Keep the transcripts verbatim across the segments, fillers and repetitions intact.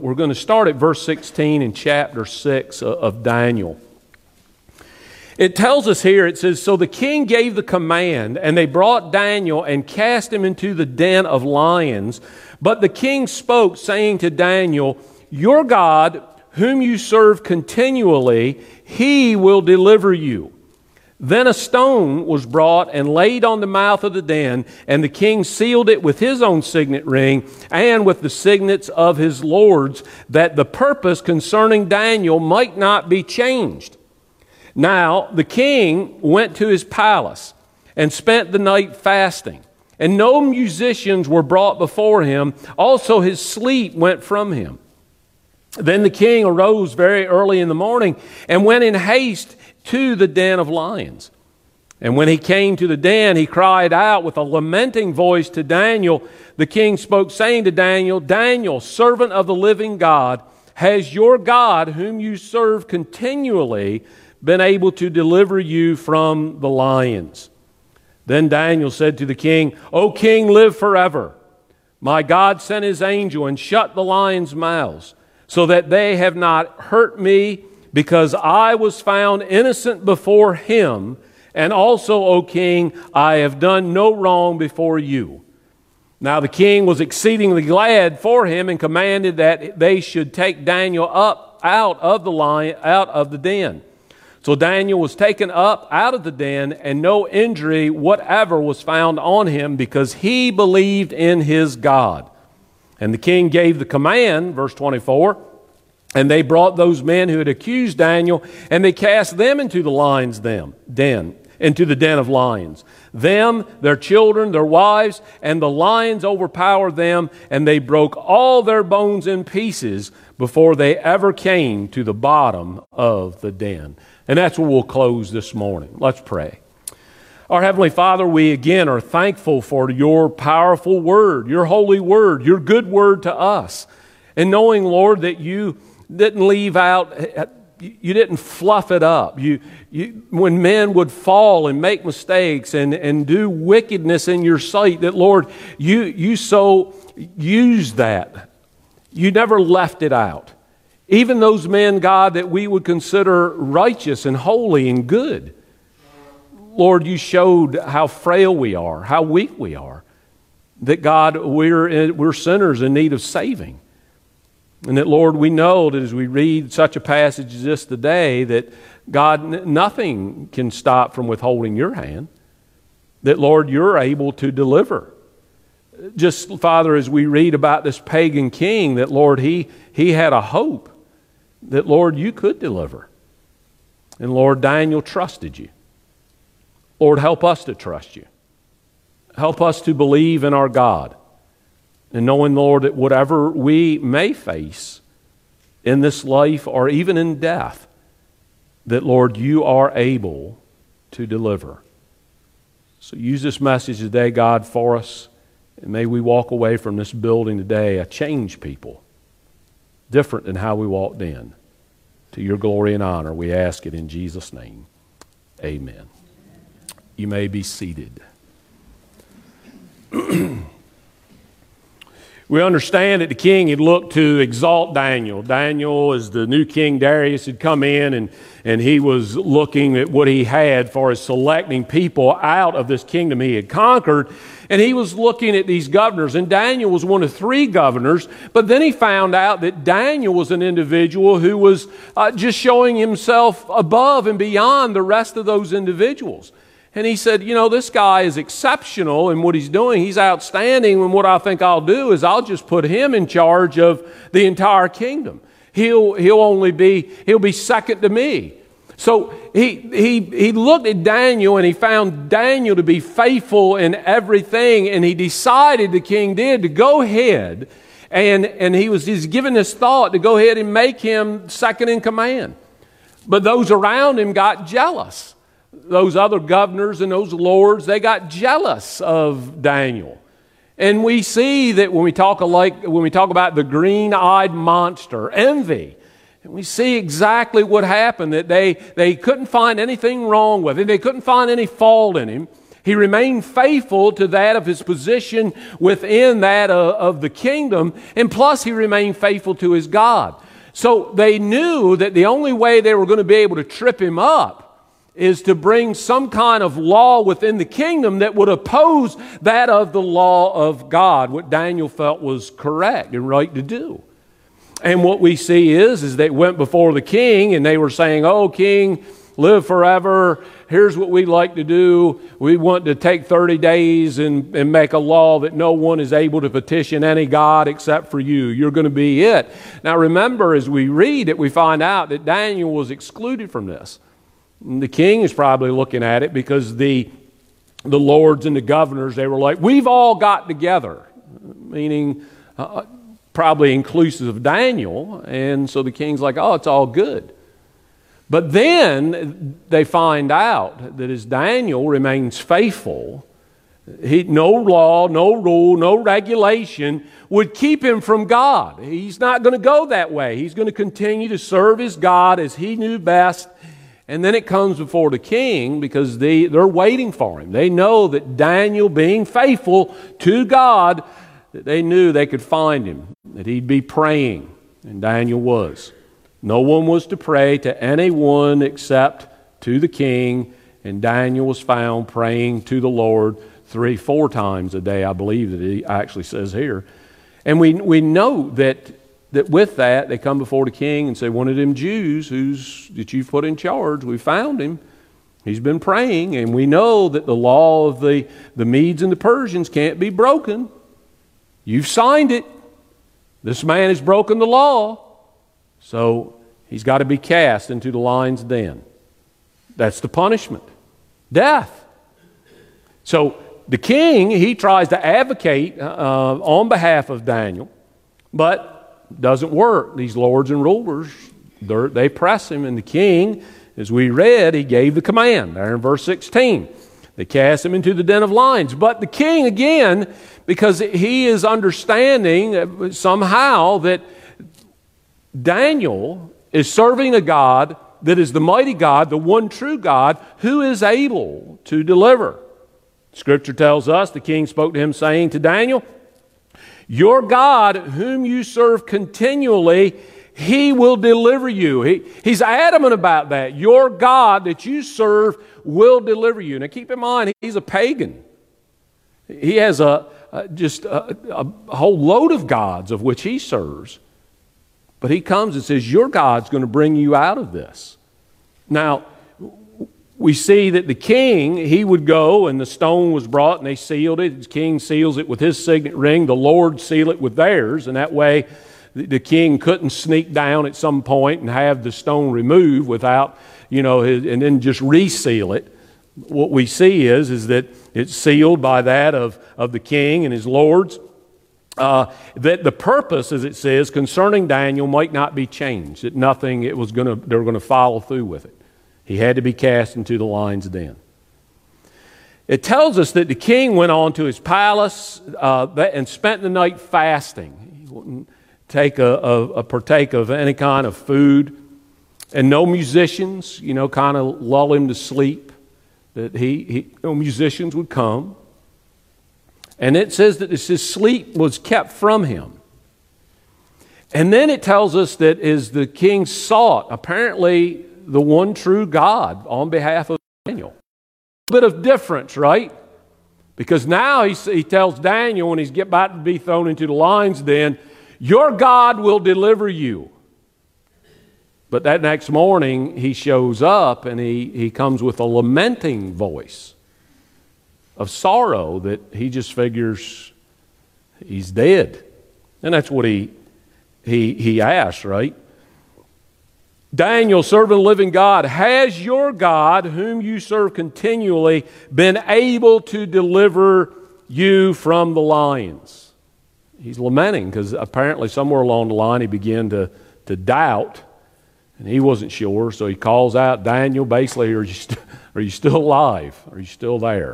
We're going to start at verse sixteen in chapter six of Daniel. It tells us here, it says, "So the king gave the command, and they brought Daniel and cast him into the den of lions. But the king spoke, saying to Daniel, 'Your God, whom you serve continually, he will deliver you.' Then a stone was brought and laid on the mouth of the den, and the king sealed it with his own signet ring and with the signets of his lords, that the purpose concerning Daniel might not be changed. Now the king went to his palace and spent the night fasting, and no musicians were brought before him. Also his sleep went from him. Then the king arose very early in the morning and went in haste to the den of lions. And when he came to the den, he cried out with a lamenting voice to Daniel. The king spoke, saying to Daniel, 'Daniel, servant of the living God, has your God, whom you serve continually, been able to deliver you from the lions?' Then Daniel said to the king, 'O king, live forever. My God sent his angel and shut the lions' mouths, so that they have not hurt me, because I was found innocent before him. And also, O king, I have done no wrong before you.' Now the king was exceedingly glad for him, and commanded that they should take Daniel up out of the lion, out of the den. So Daniel was taken up out of the den, and no injury whatever was found on him, because he believed in his God. And the king gave the command," verse twenty-four, "and they brought those men who had accused Daniel, and they cast them into the lions' den, den, into the den of lions. Them, their children, their wives, and the lions overpowered them, and they broke all their bones in pieces before they ever came to the bottom of the den." And that's where we'll close this morning. Let's pray. Our Heavenly Father, we again are thankful for your powerful word, your holy word, your good word to us. And knowing, Lord, that you didn't leave out, you didn't fluff it up. You, you, when men would fall and make mistakes and, and do wickedness in your sight, that, Lord, you, you so used that. You never left it out. Even those men, God, that we would consider righteous and holy and good. Lord, you showed how frail we are, how weak we are. That, God, we're, we're sinners in need of saving. And that, Lord, we know that as we read such a passage as this today, that, God, nothing can stop from withholding your hand. That, Lord, you're able to deliver. Just, Father, as we read about this pagan king, that, Lord, he, he had a hope that, Lord, you could deliver. And, Lord, Daniel trusted you. Lord, help us to trust you. Help us to believe in our God. And knowing, Lord, that whatever we may face in this life or even in death, that, Lord, you are able to deliver. So use this message today, God, for us. And may we walk away from this building today a changed people, different than how we walked in. To your glory and honor, we ask it in Jesus' name. Amen. You may be seated. We understand that the king had looked to exalt Daniel. Daniel, as the new king Darius had come in, and, and he was looking at what he had for his selecting people out of this kingdom he had conquered. And he was looking at these governors, and Daniel was one of three governors. But then he found out that Daniel was an individual who was uh, just showing himself above and beyond the rest of those individuals. And he said, you know, this guy is exceptional in what he's doing. He's outstanding. And what I think I'll do is I'll just put him in charge of the entire kingdom. He'll, he'll only be, he'll be second to me. So he, he, he looked at Daniel, and he found Daniel to be faithful in everything. And he decided, the king did, to go ahead. And, and he was he's given this thought to go ahead and make him second in command. But those around him got jealous. Those other governors and those lords, they got jealous of Daniel. And we see that when we talk like when we talk about the green-eyed monster, envy, and we see exactly what happened, that they, they couldn't find anything wrong with him. They couldn't find any fault in him. He remained faithful to that of his position within that of, of the kingdom, and plus he remained faithful to his God. So they knew that the only way they were going to be able to trip him up is to bring some kind of law within the kingdom that would oppose that of the law of God, what Daniel felt was correct and right to do. And what we see is, is they went before the king and they were saying, "Oh, king, live forever. Here's what we'd like to do. We want to take thirty days and, and make a law that no one is able to petition any god except for you. You're going to be it." Now remember, as we read it, we find out that Daniel was excluded from this. And the king is probably looking at it because the, the lords and the governors, they were like, "We've all got together," meaning uh, probably inclusive of Daniel. And so the king's like, "Oh, it's all good." But then they find out that as Daniel remains faithful, he, no law, no rule, no regulation would keep him from God. He's not going to go that way. He's going to continue to serve his God as he knew best. And then it comes before the king because they, they're waiting for him. They know that Daniel, being faithful to God, that they knew they could find him, that he'd be praying. And Daniel was. No one was to pray to anyone except to the king, and Daniel was found praying to the Lord three, four times a day, I believe that he actually says here. And we we know that that with that, they come before the king and say, "One of them Jews who's that you've put in charge, we found him. He's been praying, and we know that the law of the, the Medes and the Persians can't be broken. You've signed it. This man has broken the law. So he's got to be cast into the lion's den." That's the punishment. Death. So the king, he tries to advocate uh, on behalf of Daniel, but doesn't work. These lords and rulers, they press him, and the king, as we read, he gave the command there in verse sixteen. They cast him into the den of lions. But the king, again, because he is understanding somehow that Daniel is serving a God that is the mighty God, the one true God, who is able to deliver. Scripture tells us, the king spoke to him, saying to Daniel, "Your God, whom you serve continually, he will deliver you." He, he's adamant about that. Your God that you serve will deliver you. Now keep in mind, he's a pagan. He has a, a just a, a whole load of gods of which he serves. But he comes and says, "Your God's going to bring you out of this." Now, we see that the king, he would go, and the stone was brought, and they sealed it. The king seals it with his signet ring. The Lord seal it with theirs, and that way the king couldn't sneak down at some point and have the stone removed without, you know, his, and then just reseal it. What we see is, is that it's sealed by that of, of the king and his lords. Uh, that the purpose, as it says, concerning Daniel might not be changed. That nothing, it was going to, they were going to follow through with it. He had to be cast into the lion's den. It tells us that the king went on to his palace uh, and spent the night fasting. He wouldn't take a, a, a partake of any kind of food, and no musicians, you know, kind of lull him to sleep. That he, he no musicians would come. And it says that his sleep was kept from him. And then it tells us that as the king sought, apparently, the one true God on behalf of Daniel. A bit of difference, right? Because now he, he tells Daniel when he's about to be thrown into the lion's den, "Your God will deliver you." But that next morning he shows up and he, he comes with a lamenting voice of sorrow that he just figures he's dead. And that's what he he he asked, right? "Daniel, servant of the living God, has your God, whom you serve continually, been able to deliver you from the lions?" He's lamenting because apparently somewhere along the line he began to, to doubt, and he wasn't sure, so he calls out, "Daniel, basically, are you, st- are you still alive? Are you still there?"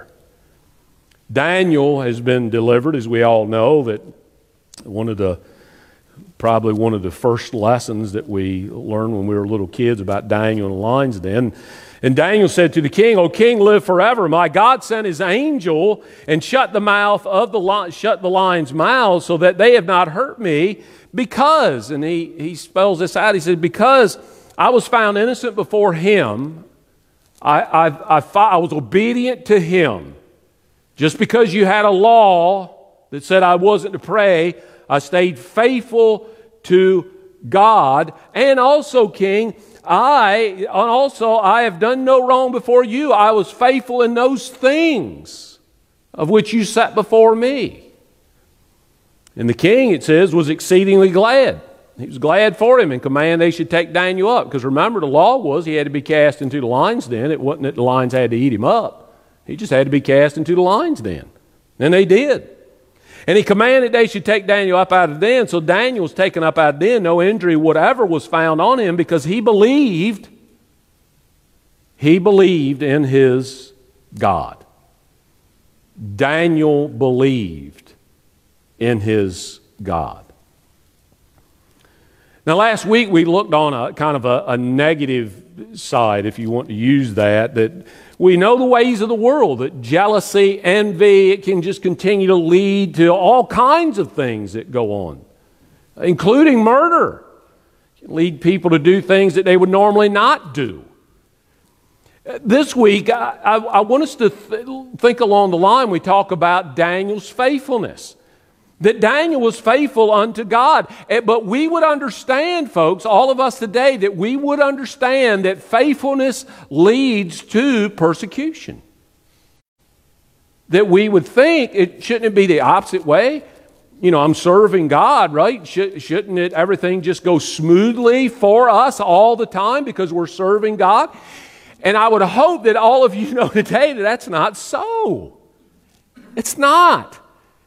Daniel has been delivered, as we all know, that one of the probably one of the first lessons that we learned when we were little kids about Daniel and the lion's den. And Daniel said to the king, O king, live forever. My God sent his angel and shut the mouth of the li- shut the lions' mouths so that they have not hurt me because, and he, he spells this out, he said, because I was found innocent before him, I, I, I, I was obedient to him. Just because you had a law that said I wasn't to pray, I stayed faithful to God. And also, king, I and also I have done no wrong before you. I was faithful in those things of which you set before me. And the king, it says, was exceedingly glad. He was glad for him and commanded they should take Daniel up. Because remember, the law was he had to be cast into the lion's den. It wasn't that the lions had to eat him up. He just had to be cast into the lion's den. And they did. And he commanded they should take Daniel up out of the den. So Daniel was taken up out of the den. No injury whatever was found on him because he believed, he believed in his God. Daniel believed in his God. Now, last week we looked on a kind of a, a negative side, if you want to use that, that we know the ways of the world, that jealousy, envy, it can just continue to lead to all kinds of things that go on, including murder. It can lead people to do things that they would normally not do. This week, I, I, I want us to th- think along the line, we talk about Daniel's faithfulness. That Daniel was faithful unto God. But we would understand, folks, all of us today, that we would understand that faithfulness leads to persecution. That we would think, it shouldn't it be the opposite way? You know, I'm serving God, right? Should, shouldn't it everything just go smoothly for us all the time because we're serving God? And I would hope that all of you know today that that's not so. It's not.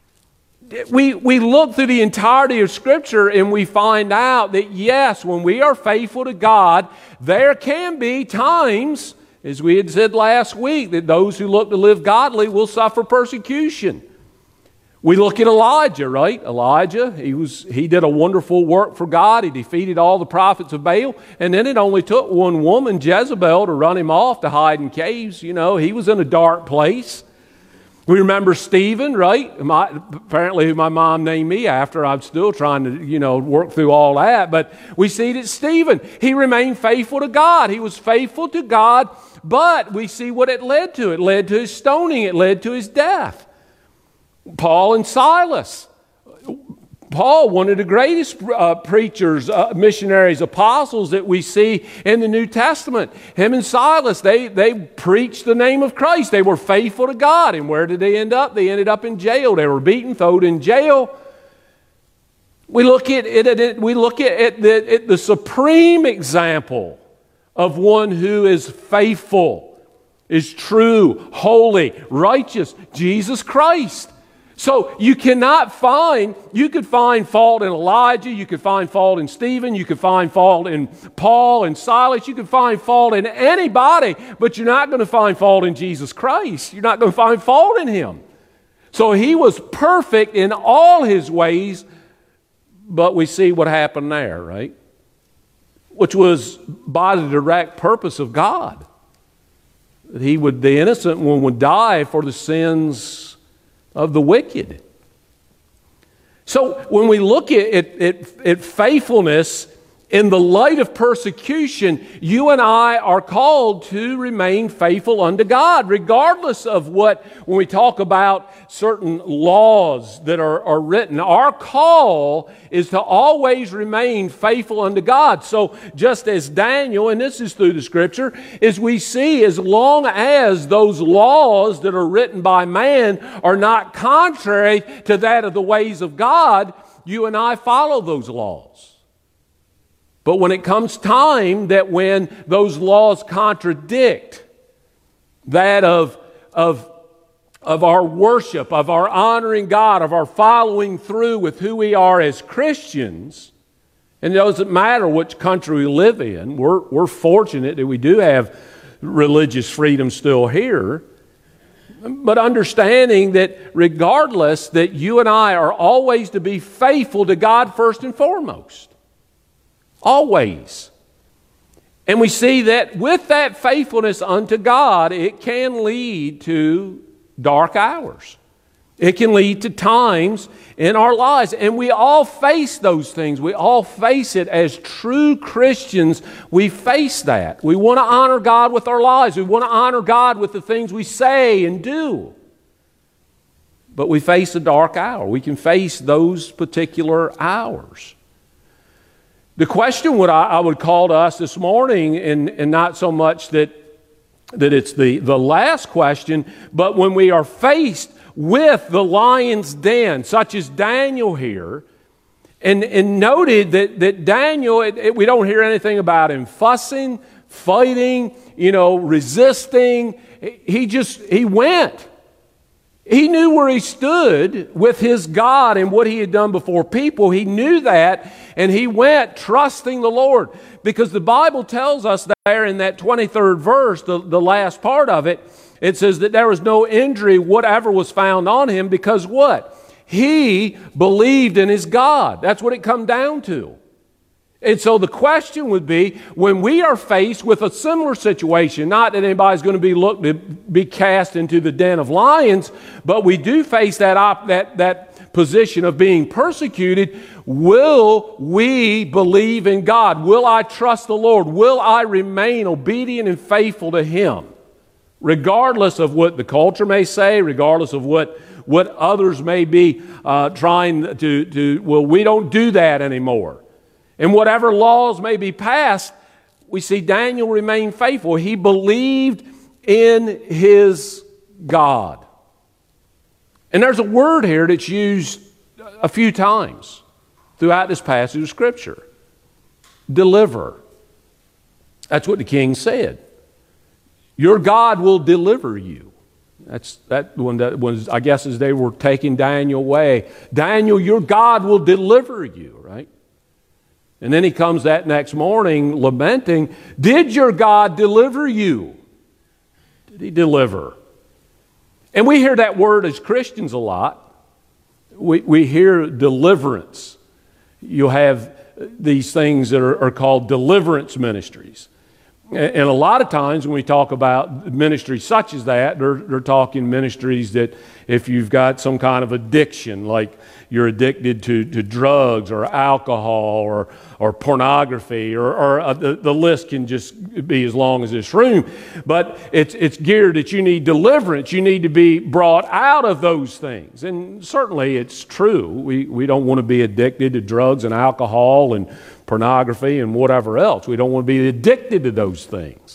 We, we look through the entirety of Scripture and we find out that yes, when we are faithful to God, there can be times, as we had said last week, that those who look to live godly will suffer persecution. We look at Elijah, right? Elijah, he was he did a wonderful work for God. He defeated all the prophets of Baal. And then it only took one woman, Jezebel, to run him off to hide in caves. You know, he was in a dark place. We remember Stephen, right? My, apparently who my mom named me after. I'm still trying to, you know, work through all that. But we see that Stephen, he remained faithful to God. He was faithful to God, but we see what it led to. It led to his stoning. It led to his death. Paul and Silas. Paul, one of the greatest uh, preachers, uh, missionaries, apostles that we see in the New Testament. Him and Silas, they, they preached the name of Christ. They were faithful to God. And where did they end up? They ended up in jail. They were beaten, thrown in jail. We look at it, we look at the, at the supreme example of one who is faithful, is true, holy, righteous, Jesus Christ. So you cannot find, you could find fault in Elijah, you could find fault in Stephen, you could find fault in Paul and Silas, you could find fault in anybody, but you're not going to find fault in Jesus Christ. You're not going to find fault in him. So he was perfect in all his ways, but we see what happened there, right? Which was by the direct purpose of God. He would, the innocent one would die for the sins of the wicked. So when we look at, at, at, at faithfulness in the light of persecution, you and I are called to remain faithful unto God, regardless of what, when we talk about certain laws that are, are written, our call is to always remain faithful unto God. So just as Daniel, and this is through the Scripture, is we see as long as those laws that are written by man are not contrary to that of the ways of God, you and I follow those laws. But when it comes time that when those laws contradict that of, of, of our worship, of our honoring God, of our following through with who we are as Christians, and it doesn't matter which country we live in, we're, we're fortunate that we do have religious freedom still here, but understanding that regardless, that you and I are always to be faithful to God first and foremost. Always. And we see that with that faithfulness unto God, it can lead to dark hours. It can lead to times in our lives. And we all face those things. We all face it as true Christians. We face that. We want to honor God with our lives. We want to honor God with the things we say and do. But we face a dark hour. We can face those particular hours. The question what I, I would call to us this morning, and, and not so much that, that it's the, the last question, but when we are faced with the lion's den, such as Daniel here, and, and noted that, that Daniel, it, it, we don't hear anything about him fussing, fighting, you know, resisting. He just, he went. He knew where he stood with his God and what he had done before people. He knew that, and he went trusting the Lord. Because the Bible tells us there in that twenty-third verse, the, the last part of it, it says that there was no injury whatever was found on him because what? He believed in his God. That's what it come down to. And so the question would be, when we are faced with a similar situation, not that anybody's going to be looked to be cast into the den of lions, but we do face that op, that that position of being persecuted, will we believe in God? Will I trust the Lord? Will I remain obedient and faithful to Him? Regardless of what the culture may say, regardless of what, what others may be uh, trying to, to, well, we don't do that anymore. And whatever laws may be passed, we see Daniel remain faithful. He believed in his God. And there's a word here that's used a few times throughout this passage of Scripture. Deliver. That's what the king said. Your God will deliver you. That's that one that was, I guess, as they were taking Daniel away. Daniel, your God will deliver you, right? And then he comes that next morning lamenting, did your God deliver you? Did He deliver? And we hear that word as Christians a lot. We, we hear deliverance. You'll have these things that are, are called deliverance ministries. And a lot of times when we talk about ministries such as that, they're, they're talking ministries that if you've got some kind of addiction, like you're addicted to, to drugs or alcohol or, or pornography, or, or uh, the, the list can just be as long as this room. But it's, it's geared that you need deliverance. You need to be brought out of those things. And certainly it's true. We, we don't want to be addicted to drugs and alcohol and pornography and whatever else. We don't want to be addicted to those things.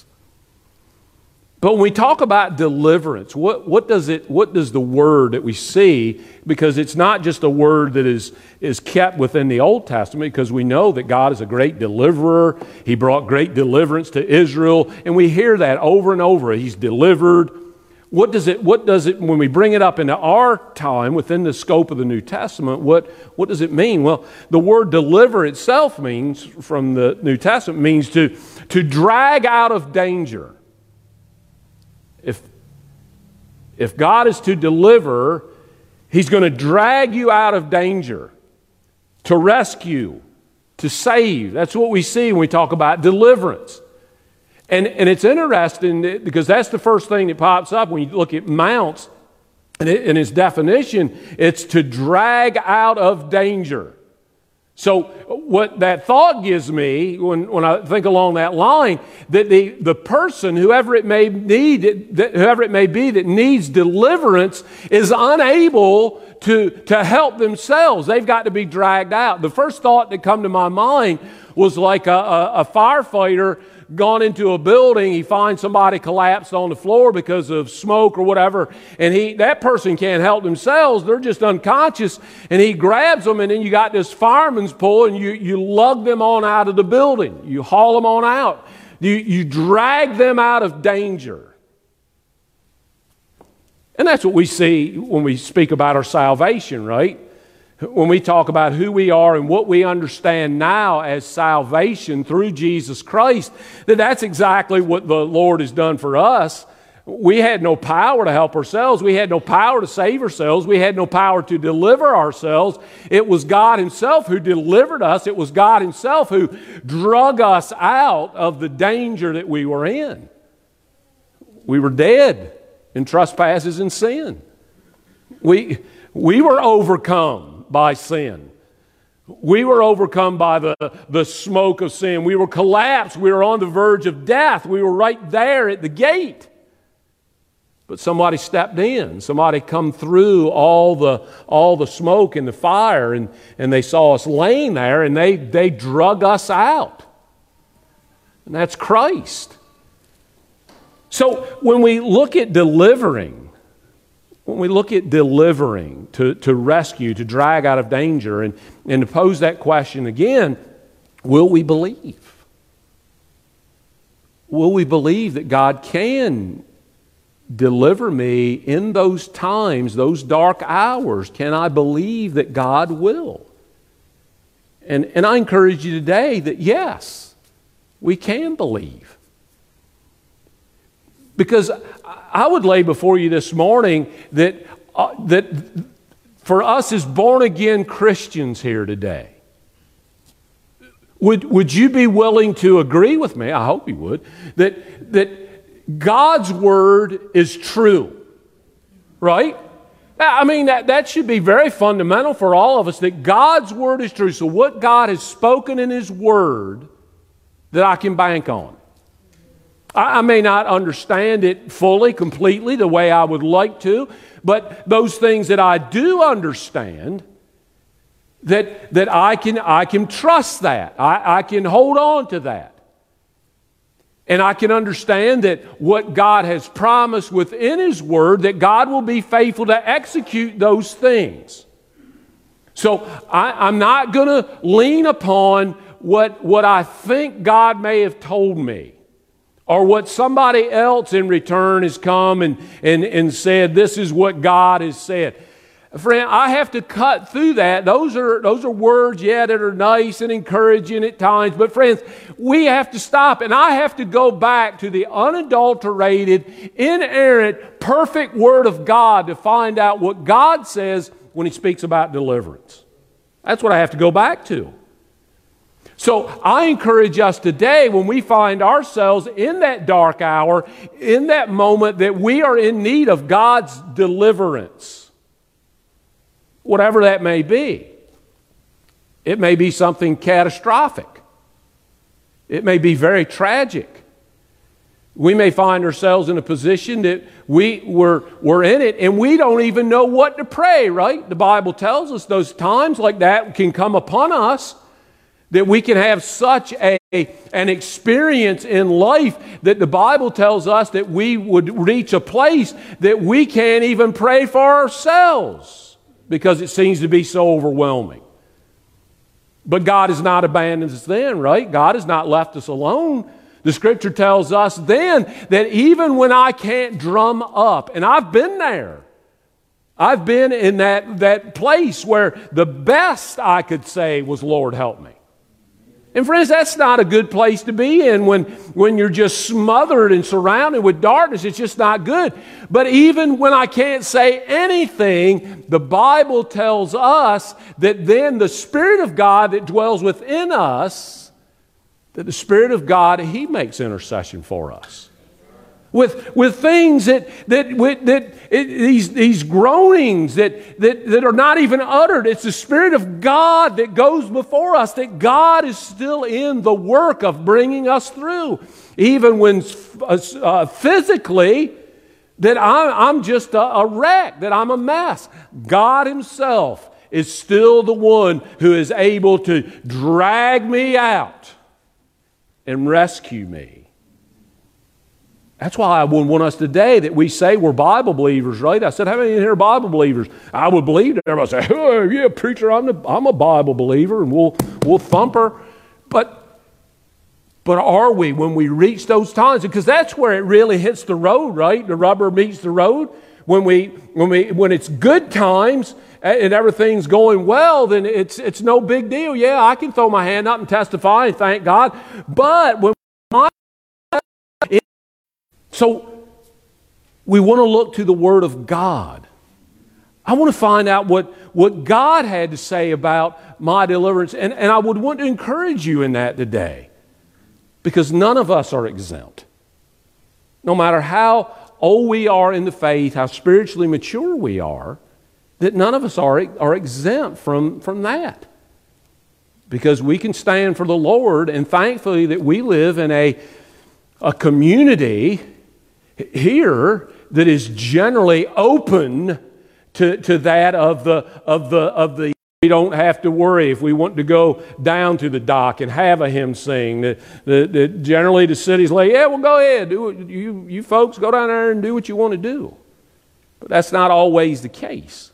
But when we talk about deliverance, what, what does it? What does the word that we see? Because it's not just a word that is, is kept within the Old Testament, because we know that God is a great deliverer. He brought great deliverance to Israel, and we hear that over and over. He's delivered. What does it, what does it, when we bring it up into our time within the scope of the New Testament, what, what does it mean? Well, the word deliver itself means, from the New Testament, means to, to drag out of danger. If, if God is to deliver, He's going to drag you out of danger, to rescue, to save. That's what we see when we talk about deliverance. And, and it's interesting because that's the first thing that pops up when you look at mounts. And it, in its definition, it's to drag out of danger. So what that thought gives me when, when I think along that line, that the, the person, whoever it may need, that, whoever it may be that needs deliverance, is unable to, to help themselves. They've got to be dragged out. The first thought that come to my mind was like a, a, a firefighter gone into a building, he finds somebody collapsed on the floor because of smoke or whatever, and he that person can't help themselves, they're just unconscious, and he grabs them, and then you got this fireman's pull, and you, you lug them on out of the building. You haul them on out. You, you drag them out of danger. And that's what we see when we speak about our salvation, right? When we talk about who we are and what we understand now as salvation through Jesus Christ, that that's exactly what the Lord has done for us. We had no power to help ourselves. We had no power to save ourselves. We had no power to deliver ourselves. It was God Himself who delivered us. It was God Himself who drug us out of the danger that we were in. We were dead in trespasses and sin. We, we were overcome by sin. We were overcome by the, the smoke of sin. We were collapsed. We were on the verge of death. We were right there at the gate. But somebody stepped in. Somebody come through all the, all the smoke and the fire, and, and they saw us laying there, and they, they drug us out. And that's Christ. So when we look at delivering, when we look at delivering, to, to rescue, to drag out of danger, and, and to pose that question again, will we believe? Will we believe that God can deliver me in those times, those dark hours? Can I believe that God will? And, and I encourage you today that yes, we can believe. Because I would lay before you this morning that, uh, that for us as born-again Christians here today, would, would you be willing to agree with me, I hope you would, that, that God's Word is true, right? I mean, that, that should be very fundamental for all of us, that God's Word is true. So what God has spoken in His Word, that I can bank on. I, I may not understand it fully, completely, the way I would like to, but those things that I do understand, that, that I can, I can trust that. I, I can hold on to that. And I can understand that what God has promised within His Word, that God will be faithful to execute those things. So I, I'm not going to lean upon what, what I think God may have told me, or what somebody else in return has come and, and, and said, this is what God has said. Friend, I have to cut through that. Those are, those are words, yeah, that are nice and encouraging at times. But friends, we have to stop, and I have to go back to the unadulterated, inerrant, perfect Word of God to find out what God says when He speaks about deliverance. That's what I have to go back to. So I encourage us today, when we find ourselves in that dark hour, in that moment that we are in need of God's deliverance, whatever that may be. It may be something catastrophic. It may be very tragic. We may find ourselves in a position that we were, we're in it and we don't even know what to pray, right? The Bible tells us those times like that can come upon us, that we can have such a, an experience in life that the Bible tells us that we would reach a place that we can't even pray for ourselves, because it seems to be so overwhelming. But God has not abandoned us then, right? God has not left us alone. The Scripture tells us then that even when I can't drum up, and I've been there, I've been in that, that place where the best I could say was, Lord, help me. And friends, that's not a good place to be in when, when you're just smothered and surrounded with darkness. It's just not good. But even when I can't say anything, the Bible tells us that then the Spirit of God that dwells within us, that the Spirit of God, He makes intercession for us. With, with things that, that, with, that it, these, these groanings that, that, that are not even uttered. It's the Spirit of God that goes before us, that God is still in the work of bringing us through. Even when uh, physically, that I'm, I'm just a, a wreck, that I'm a mess. God Himself is still the one who is able to drag me out and rescue me. That's why I would want us today that we say we're Bible believers, right? I said, how many in here are Bible believers? I would believe that. Everybody say, oh, yeah, preacher, I'm, the, I'm a Bible believer, and we'll, we'll thump her. But, but are we when we reach those times? Because that's where it really hits the road, right? The rubber meets the road. When, we, when, we, when it's good times and everything's going well, then it's, it's no big deal. Yeah, I can throw my hand up and testify and thank God. But when my So we want to look to the Word of God. I want to find out what, what God had to say about my deliverance. And, and I would want to encourage you in that today. Because none of us are exempt. No matter how old we are in the faith, how spiritually mature we are, that none of us are, are exempt from, from that. Because we can stand for the Lord, and thankfully that we live in a, a community here that is generally open to, to that of the, of the, of the, we don't have to worry if we want to go down to the dock and have a hymn sing. The, the, the, generally the city's like, yeah, well, go ahead. Do it. You, you folks go down there and do what you want to do. But that's not always the case.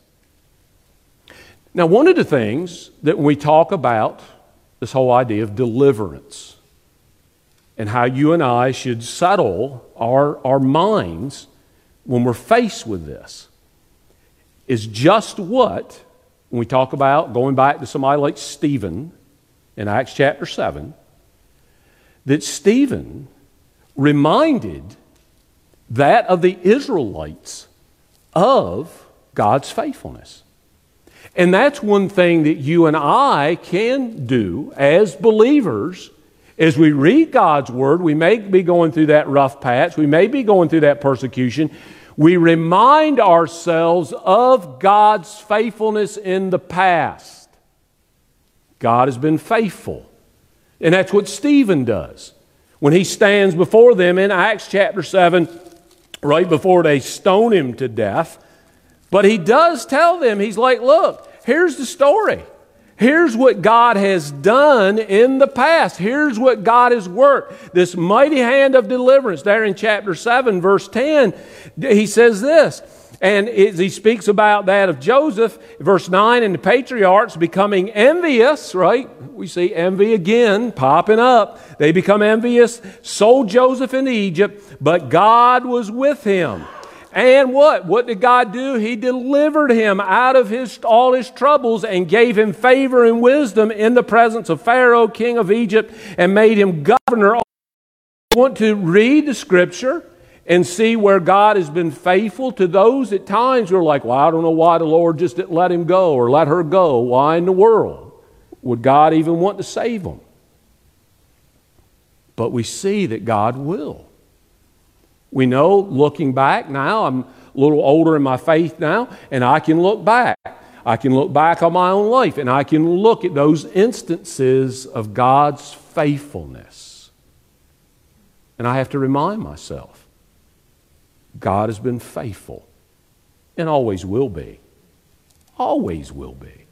Now, one of the things that when we talk about this whole idea of deliverance and how you and I should settle our, our minds when we're faced with this is just what, when we talk about going back to somebody like Stephen in Acts chapter seven, that Stephen reminded that of the Israelites of God's faithfulness. And that's one thing that you and I can do as believers. As we read God's Word, we may be going through that rough patch, we may be going through that persecution. We remind ourselves of God's faithfulness in the past. God has been faithful. And that's what Stephen does. When he stands before them in Acts chapter seven, right before they stone him to death. But he does tell them, he's like, look, here's the story. Here's what God has done in the past. Here's what God has worked. This mighty hand of deliverance. There in chapter seven, verse ten, he says this. And as he speaks about that of Joseph, verse nine, and the patriarchs becoming envious, right? We see envy again popping up. They become envious, sold Joseph into Egypt, but God was with him. And what? What did God do? He delivered him out of his, all his troubles and gave him favor and wisdom in the presence of Pharaoh, king of Egypt, and made him governor. You want to read the Scripture and see where God has been faithful to those at times who are like, well, I don't know why the Lord just didn't let him go or let her go. Why in the world would God even want to save them? But we see that God will. We know, looking back now, I'm a little older in my faith now, and I can look back. I can look back on my own life, and I can look at those instances of God's faithfulness. And I have to remind myself, God has been faithful, and always will be. Always will be.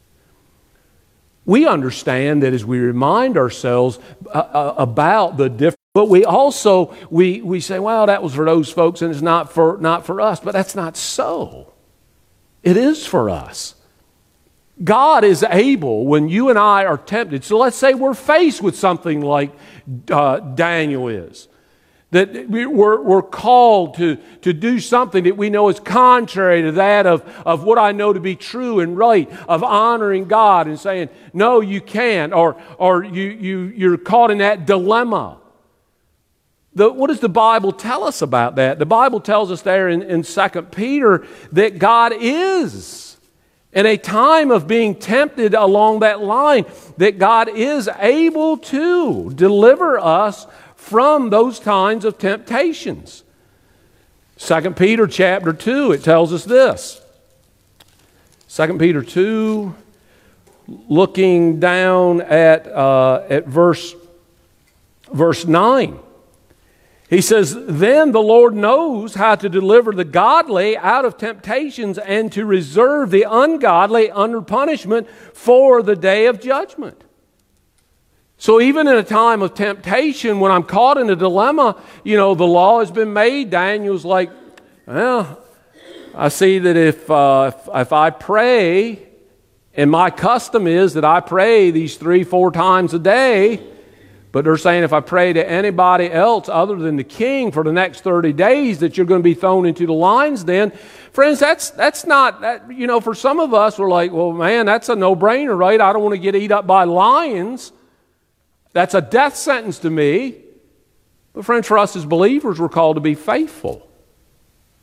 We understand that as we remind ourselves uh, about the different, but we also, we, we say, well, that was for those folks and it's not for, not for us. But that's not so. It is for us. God is able when you and I are tempted. So let's say we're faced with something like uh, Daniel is. That we're, we're called to, to do something that we know is contrary to that of, of what I know to be true and right, of honoring God and saying, no, you can't, or, or you, you, you're caught in that dilemma. The, what does the Bible tell us about that? The Bible tells us there in, in Second Peter that God is, in a time of being tempted along that line, that God is able to deliver us from those kinds of temptations. Second Peter chapter two, it tells us this. Second Peter two, looking down at, uh, at verse, verse nine. He says, then the Lord knows how to deliver the godly out of temptations and to reserve the ungodly under punishment for the day of judgment. So even in a time of temptation, when I'm caught in a dilemma, you know, the law has been made. Daniel's like, well, I see that if, uh, if, if I pray, and my custom is that I pray these three, four times a day, but they're saying if I pray to anybody else other than the king for the next thirty days, that you're going to be thrown into the lions then. Friends, that's that's not, that, you know, for some of us, we're like, well, man, that's a no-brainer, right? I don't want to get eaten up by lions. That's a death sentence to me. But friends, for us as believers, we're called to be faithful.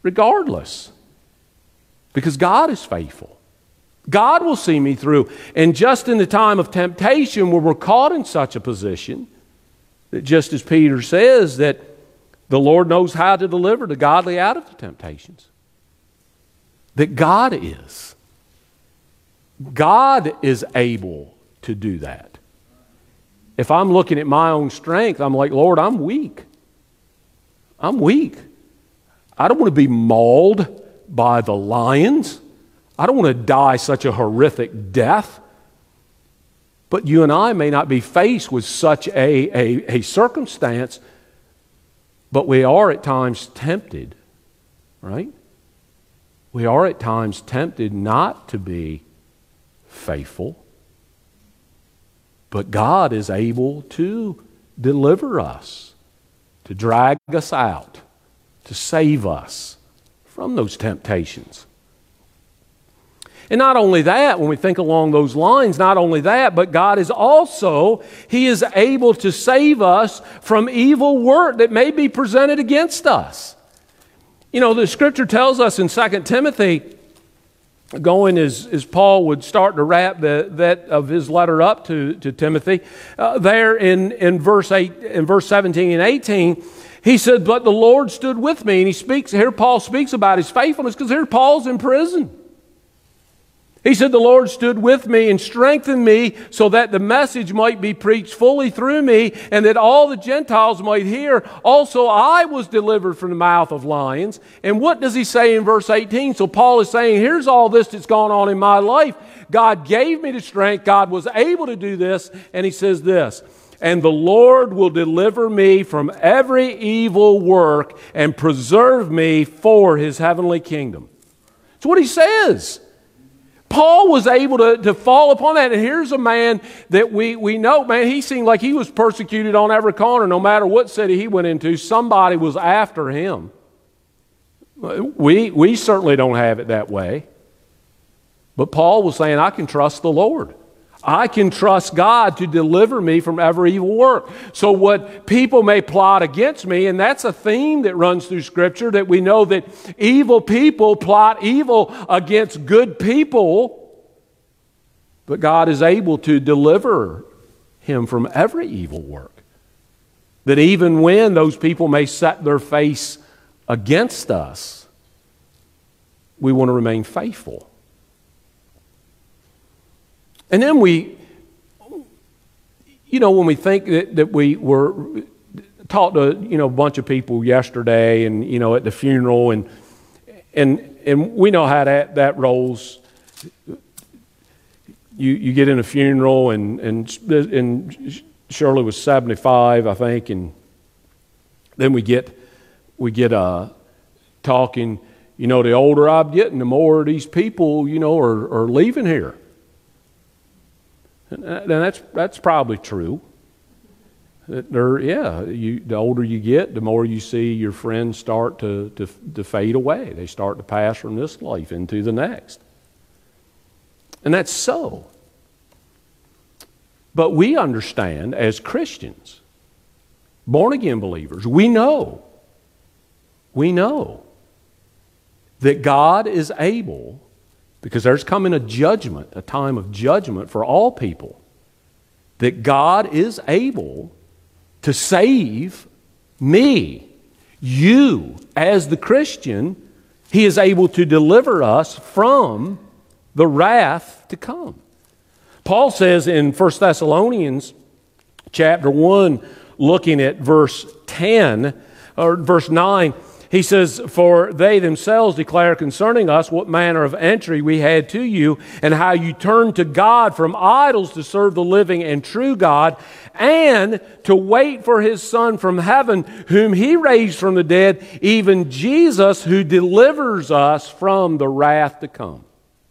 regardless. Because God is faithful. God will see me through. And just in the time of temptation where we're caught in such a position, that just as Peter says, that the Lord knows how to deliver the godly out of the temptations. That God is. God is able to do that. If I'm looking at my own strength, I'm like, Lord, I'm weak. I'm weak. I don't want to be mauled by the lions. I don't want to die such a horrific death. But you and I may not be faced with such a, a, a circumstance, but we are at times tempted, right? We are at times tempted not to be faithful. But God is able to deliver us, to drag us out, to save us from those temptations. And not only that, when we think along those lines, not only that, but God is also, He is able to save us from evil work that may be presented against us. You know, the Scripture tells us in Second Timothy, going as, as Paul would start to wrap the, that of his letter up to, to Timothy, uh, there in, in, verse eight, in verse seventeen and eighteen, he said, but the Lord stood with me. And he speaks, here Paul speaks about his faithfulness because here Paul's in prison. He said, the Lord stood with me and strengthened me so that the message might be preached fully through me and that all the Gentiles might hear. Also, I was delivered from the mouth of lions. And what does he say in verse eighteen? So Paul is saying, here's all this that's gone on in my life. God gave me the strength. God was able to do this. And he says this, and the Lord will deliver me from every evil work and preserve me for His heavenly kingdom. That's what he says. Paul was able to, to fall upon that. And here's a man that we, we know, man, he seemed like he was persecuted on every corner. No matter what city he went into, somebody was after him. We, we certainly don't have it that way. But Paul was saying, I can trust the Lord. I can trust God to deliver me from every evil work. So what people may plot against me, and that's a theme that runs through Scripture, that we know that evil people plot evil against good people, but God is able to deliver him from every evil work. That even when those people may set their face against us, we want to remain faithful. And then we, you know, when we think that, that we were talked to, you know, a bunch of people yesterday and, you know, at the funeral and and and we know how that, that rolls. You you get in a funeral and and and Shirley was seventy-five, I think, and then we get we get uh talking, you know, the older I'm getting, the more these people, you know, are, are leaving here. And that's that's probably true. There, yeah, you, the older you get, the more you see your friends start to, to, to fade away. They start to pass from this life into the next. And that's so. But we understand as Christians, born-again believers, we know, we know that God is able, because there's coming a judgment, a time of judgment for all people, that God is able to save me, you, as the Christian. He is able to deliver us from the wrath to come. Paul says in First Thessalonians chapter one, looking at verse ten, or verse nine, he says, for they themselves declare concerning us what manner of entry we had to you, and how you turned to God from idols to serve the living and true God, and to wait for His Son from heaven, whom He raised from the dead, even Jesus, who delivers us from the wrath to come.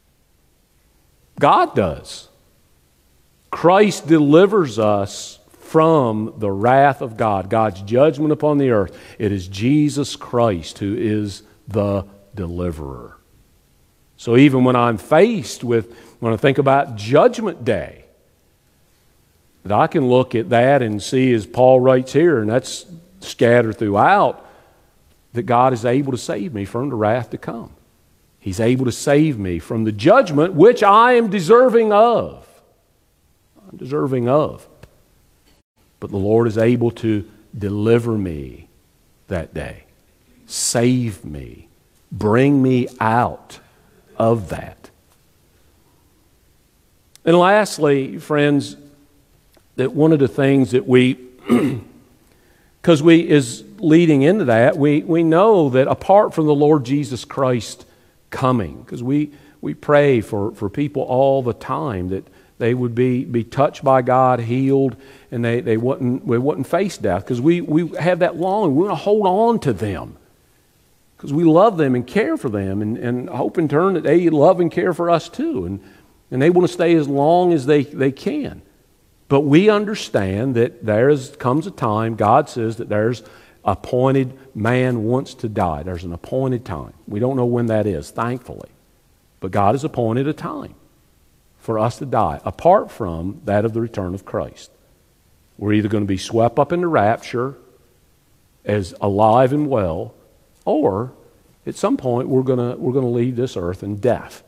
God does. Christ delivers us from the wrath of God, God's judgment upon the earth. It is Jesus Christ who is the deliverer. So even when I'm faced with, when I think about Judgment Day, that I can look at that and see, as Paul writes here, and that's scattered throughout, that God is able to save me from the wrath to come. He's able to save me from the judgment which I am deserving of. I'm deserving of. But the Lord is able to deliver me that day. Save me. Bring me out of that. And lastly, friends, that one of the things that we, because we is leading into that, we, we know that apart from the Lord Jesus Christ coming, because we, we pray for, for people all the time that they would be, be touched by God, healed, and they, they wouldn't, we wouldn't face death, because we, we have that longing. We want to hold on to them because we love them and care for them, and, and hope in turn that they love and care for us too, and, and they want to stay as long as they, they can. But we understand that there is, comes a time, God says that there's appointed man wants to die. There's an appointed time. We don't know when that is, thankfully. But God has appointed a time for us to die, apart from that of the return of Christ. We're either going to be swept up in the rapture as alive and well, or at some point we're going to, we're going to leave this earth in death.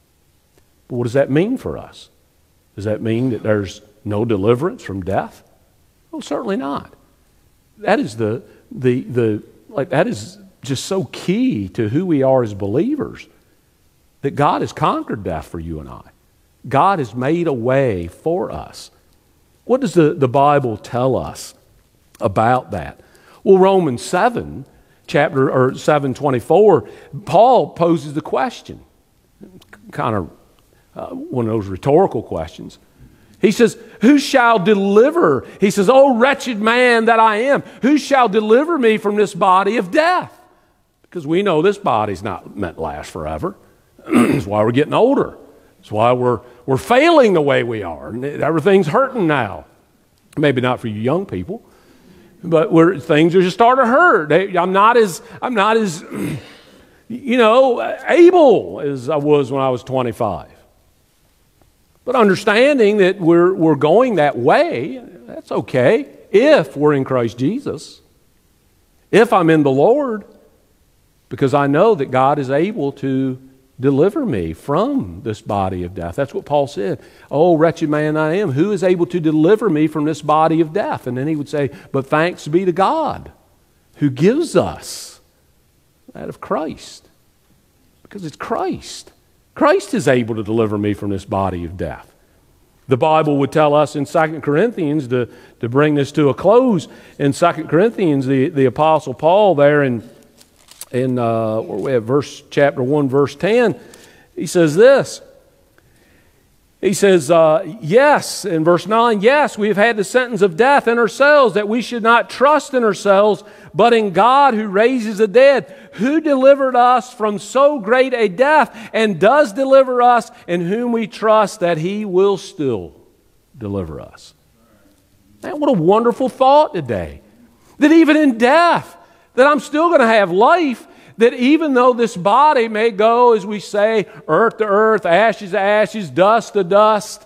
But what does that mean for us? Does that mean that there's no deliverance from death? Well, certainly not. That is the the the like that is just so key to who we are as believers, that God has conquered death for you and I. God has made a way for us. What does the, the Bible tell us about that? Well, Romans seven, chapter or seven twenty-four, Paul poses the question, kind of uh, one of those rhetorical questions. He says, who shall deliver? He says, oh, wretched man that I am, who shall deliver me from this body of death? Because we know this body's not meant to last forever. That's why we're getting older. That's why we're, we're failing the way we are. And everything's hurting now. Maybe not for you young people, but we're, things are just starting to hurt. They, I'm not as, I'm not as, you know, able as I was when I was twenty-five. But understanding that we're, we're going that way, that's okay if we're in Christ Jesus. If I'm in the Lord, because I know that God is able to deliver me from this body of death. That's what Paul said. Oh, wretched man I am, who is able to deliver me from this body of death? And then he would say, but thanks be to God who gives us that of Christ. Because it's Christ. Christ is able to deliver me from this body of death. The Bible would tell us in Second Corinthians, to, to bring this to a close, in Second Corinthians, the, the Apostle Paul there in, in uh, where we have verse, chapter one, verse ten, he says this. He says, uh, yes, in verse nine, yes, we have had the sentence of death in ourselves, that we should not trust in ourselves, but in God who raises the dead, who delivered us from so great a death, and does deliver us, in whom we trust that He will still deliver us. Man, what a wonderful thought today. That even in death, that I'm still going to have life, that even though this body may go, as we say, earth to earth, ashes to ashes, dust to dust,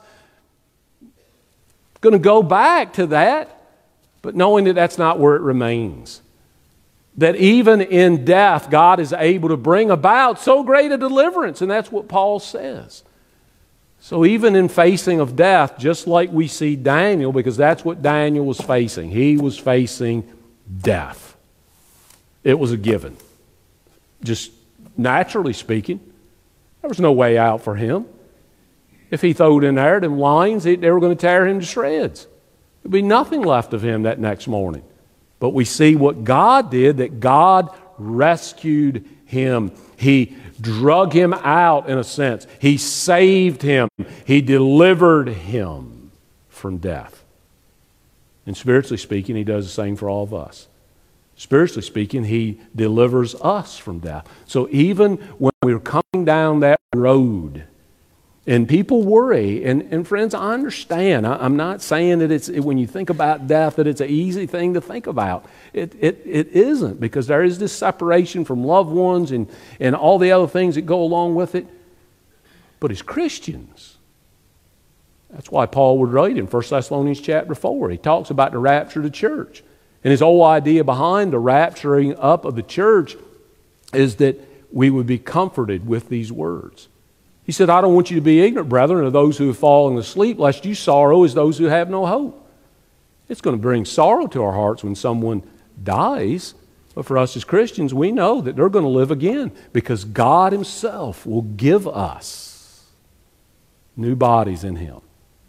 going to go back to that, but knowing that that's not where it remains. That even in death, God is able to bring about so great a deliverance, and that's what Paul says. So even in facing of death, just like we see Daniel, because that's what Daniel was facing. He was facing death. It was a given. Just naturally speaking, there was no way out for him. If he throwed in there them lions, they, they were going to tear him to shreds. There'd be nothing left of him that next morning. But we see what God did, that God rescued him. He drug him out in a sense. He saved him. He delivered him from death. And spiritually speaking, He does the same for all of us. Spiritually speaking, He delivers us from death. So even when we're coming down that road, and people worry, and, and friends, I understand. I, I'm not saying that it's, when you think about death, that it's an easy thing to think about. It, it, it isn't, because there is this separation from loved ones and, and all the other things that go along with it. But as Christians, that's why Paul would write in First Thessalonians chapter four. He talks about the rapture of the church. And his whole idea behind the rapturing up of the church is that we would be comforted with these words. He said, I don't want you to be ignorant, brethren, of those who have fallen asleep, lest you sorrow as those who have no hope. It's going to bring sorrow to our hearts when someone dies. But for us as Christians, we know that they're going to live again because God himself will give us new bodies in him.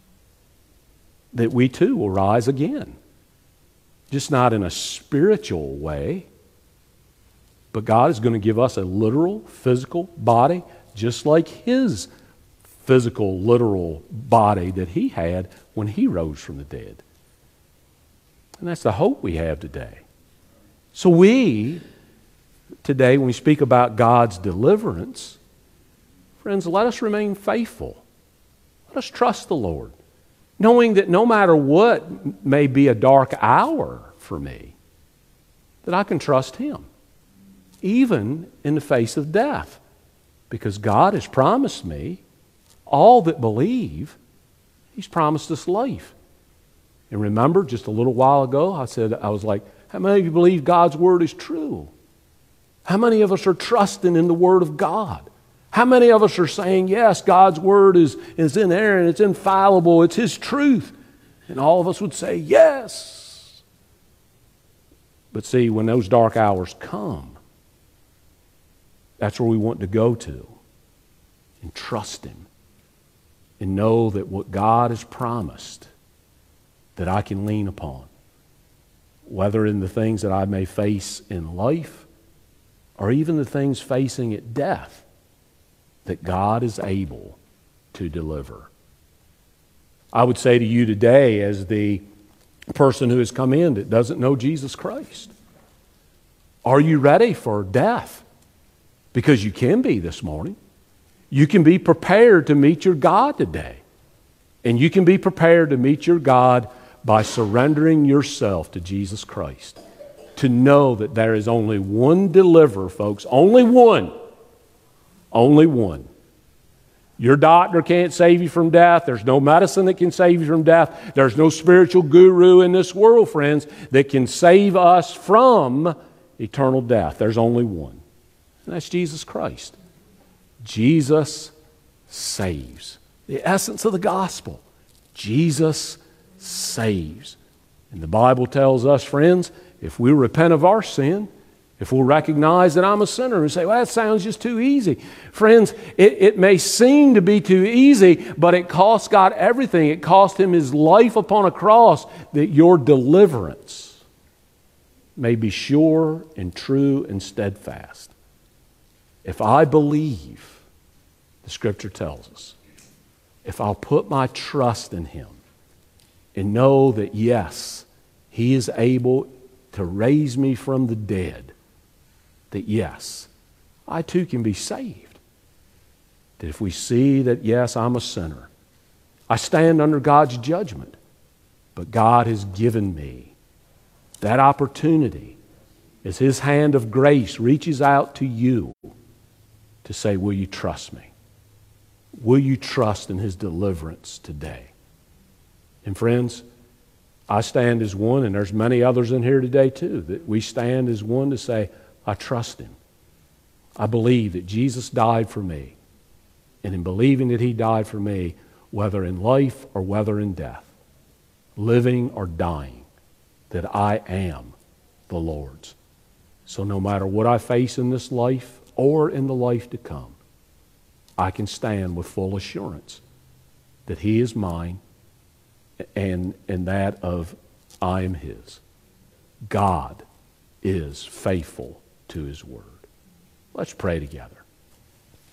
That we too will rise again. Just not in a spiritual way, but God is going to give us a literal, physical body, just like his physical, literal body that he had when he rose from the dead. And that's the hope we have today. So we, today, when we speak about God's deliverance, friends, let us remain faithful. Let us trust the Lord, knowing that no matter what may be a dark hour for me, that I can trust him, even in the face of death. Because God has promised me, all that believe, he's promised us life. And remember, just a little while ago, I said, I was like, how many of you believe God's word is true? How many of us are trusting in the word of God? How many of us are saying, yes, God's word is, is in there and it's infallible, it's his truth? And all of us would say, yes. But see, when those dark hours come, that's where we want to go to and trust him and know that what God has promised that I can lean upon, whether in the things that I may face in life or even the things facing at death, that God is able to deliver. I would say to you today, as the person who has come in that doesn't know Jesus Christ, are you ready for death? Because you can be this morning. You can be prepared to meet your God today. And you can be prepared to meet your God by surrendering yourself to Jesus Christ. To know that there is only one deliverer, folks. Only one. Only one. Your doctor can't save you from death. There's no medicine that can save you from death. There's no spiritual guru in this world, friends, that can save us from eternal death. There's only one. And that's Jesus Christ. Jesus saves. The essence of the gospel. Jesus saves. And the Bible tells us, friends, if we repent of our sin, if we'll recognize that I'm a sinner and say, well, that sounds just too easy. Friends, it, it may seem to be too easy, but it cost God everything. It cost him his life upon a cross that your deliverance may be sure and true and steadfast. If I believe, the Scripture tells us, if I'll put my trust in him and know that, yes, he is able to raise me from the dead, that, yes, I too can be saved. That if we see that, yes, I'm a sinner, I stand under God's judgment, but God has given me that opportunity as his hand of grace reaches out to you to say, will you trust me? Will you trust in his deliverance today? And friends, I stand as one, and there's many others in here today too, that we stand as one to say, I trust him. I believe that Jesus died for me. And in believing that he died for me, whether in life or whether in death, living or dying, that I am the Lord's. So no matter what I face in this life or in the life to come, I can stand with full assurance that he is mine and, and that of I am his. God is faithful to his word. Let's pray together.